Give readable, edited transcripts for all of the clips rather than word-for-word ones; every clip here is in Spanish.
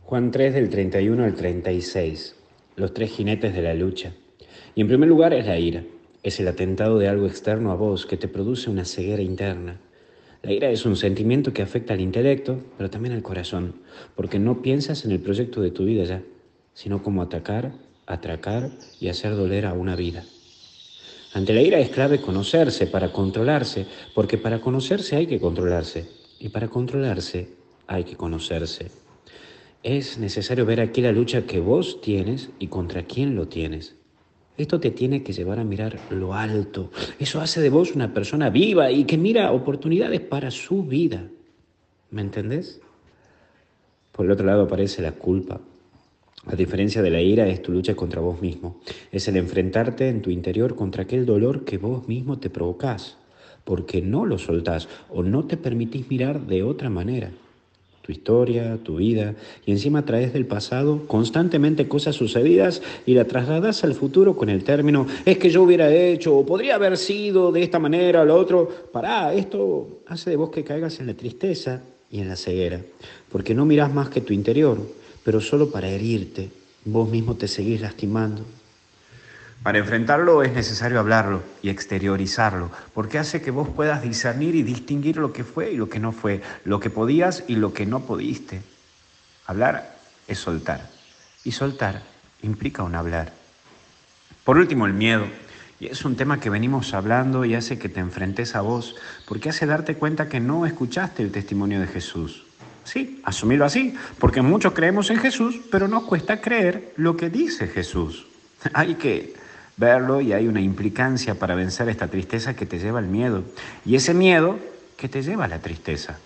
Juan 3 del 31 al 36, los tres jinetes de la lucha. Y en primer lugar es la ira, es el atentado de algo externo a vos que te produce una ceguera interna. La ira es un sentimiento que afecta al intelecto, pero también al corazón, porque no piensas en el proyecto de tu vida ya, sino como atacar, atracar y hacer doler a una vida. Ante la ira es clave conocerse para controlarse, porque para conocerse hay que controlarse, y para controlarse hay que conocerse. Es necesario ver aquí la lucha que vos tienes y contra quién lo tienes. Esto te tiene que llevar a mirar lo alto. Eso hace de vos una persona viva y que mira oportunidades para su vida. ¿Me entendés? Por el otro lado aparece la culpa. A diferencia de la ira, es tu lucha contra vos mismo. Es el enfrentarte en tu interior contra aquel dolor que vos mismo te provocás, porque no lo soltás o no te permitís mirar de otra manera. Tu historia, tu vida, y encima traes del pasado constantemente cosas sucedidas y la trasladas al futuro con el término, es que yo hubiera hecho, o podría haber sido de esta manera o lo otro. Pará, esto hace de vos que caigas en la tristeza y en la ceguera, porque no mirás más que tu interior, pero solo para herirte, vos mismo te seguís lastimando. Para enfrentarlo es necesario hablarlo y exteriorizarlo, porque hace que vos puedas discernir y distinguir lo que fue y lo que no fue, lo que podías y lo que no pudiste. Hablar es soltar, y soltar implica un hablar. Por último, el miedo. Y es un tema que venimos hablando y hace que te enfrentes a vos, porque hace darte cuenta que no escuchaste el testimonio de Jesús. Sí, asumilo así, porque muchos creemos en Jesús, pero nos cuesta creer lo que dice Jesús. Hay que verlo y hay una implicancia para vencer esta tristeza que te lleva al miedo, y ese miedo que te lleva a la tristeza.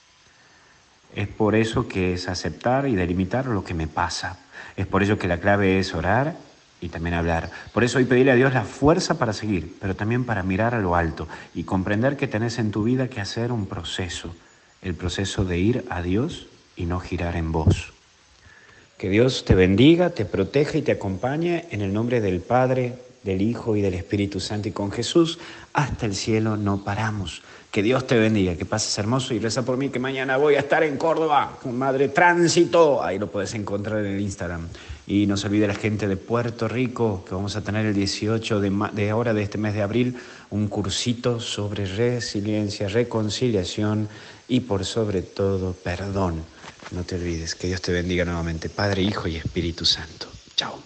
Es por eso que es aceptar y delimitar lo que me pasa. Es por ello que la clave es orar y también hablar. Por eso hoy pedirle a Dios la fuerza para seguir, pero también para mirar a lo alto y comprender que tenés en tu vida que hacer un proceso. El proceso de ir a Dios y no girar en vos. Que Dios te bendiga, te proteja y te acompañe en el nombre del Padre, del Hijo y del Espíritu Santo. Y con Jesús hasta el cielo no paramos. Que Dios te bendiga, que pases hermoso y reza por mí que mañana voy a estar en Córdoba con Madre Tránsito. Ahí lo puedes encontrar en el Instagram. Y no se olvide la gente de Puerto Rico que vamos a tener el 18 de ahora de este mes de abril un cursito sobre resiliencia, reconciliación y por sobre todo perdón. No te olvides, que Dios te bendiga nuevamente, Padre, Hijo y Espíritu Santo. Chao.